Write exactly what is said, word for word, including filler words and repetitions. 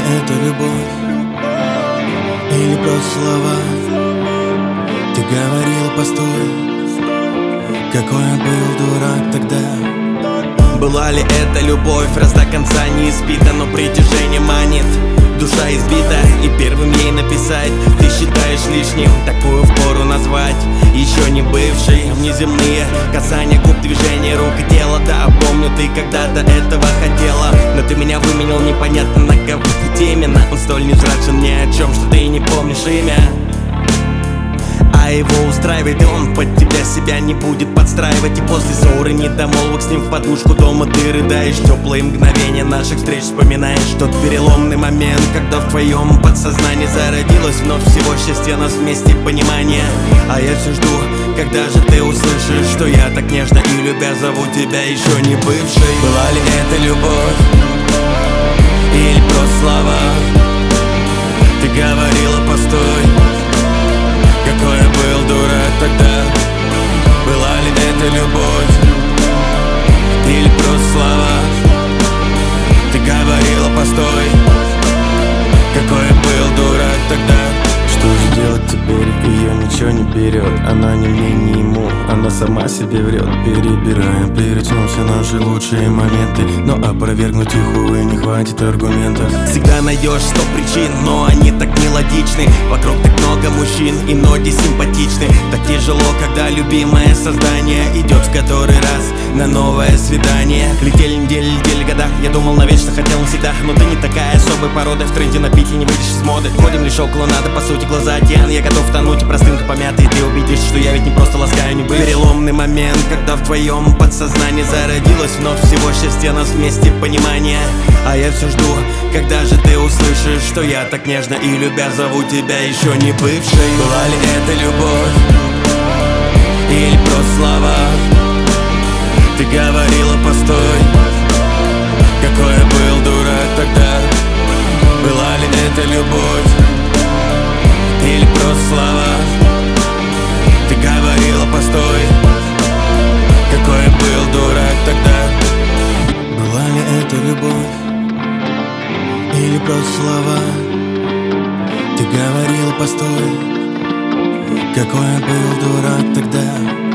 это любовь или просто слова? Ты говорила, постой, какой я был дурак тогда. Была ли это любовь, раз до конца не испита, но притяжение манит? Душа избита, и первым ей написать ты считаешь лишним, такую впору назвать еще не бывшей. Внеземные касания губ, движения рук и тела. Да, помню, ты когда-то этого хотела, но ты меня выменял непонятно на кого. Ведь именно он столь невзрачен ни о чем, что ты не помнишь имя. А его устраивает, и он под тебя себя не будет подстраивать. И после ссоры, недомолвок с ним в подушку дома ты рыдаешь. Теплые мгновения наших встреч вспоминаешь. Тот переломный момент, когда в твоем подсознании зародилось вновь всего счастья нас вместе, понимание. А я все жду, когда же ты услышишь, что я так нежно и любя зову тебя еще не бывшей. Была ли это любовь или просто слова? Ты говорила, постой, какой я был дурак тогда. Была ли это любовь или просто слова? Ты говорила, постой, какой я был дурак тогда. Что же делать теперь? Ее ничего не берет. Она ни мне, ни ему, она сама себе врет. Перебираем, перечнем все наши лучшие моменты, но опровергнуть их, увы, не хватит аргументов. Всегда найдешь сто причин, но они так мелодичны. Вокруг так много мужчин, и ноги симпатичны. Так тяжело, когда любимое создание идет в который раз на новое свидание. Летели недели, летели года, я думал навечно, хотел навсегда. Но ты не такая особой породы, в тренде на пике не выйдешь из моды. Ходим лишь около надо, по сути глаза океан. Я готов тонуть, и простынка помятая, и ты убедишься, что я ведь не просто ласкаю, не быть. Переломный момент, когда в твоем подсознании зародилось вновь всего счастья нас вместе, понимание. А я все жду, когда же ты услышишь, что я так нежно и любя зову тебя еще не бывшей. Была ли это любовь или просто слова? Ты говорила, постой, какой я был дурак тогда. Была ли это любовь или просто слова? Ты говорила, постой, какой я был дурак тогда. Была ли это любовь или просто слова? Ты говорила, постой, какой я был дурак тогда.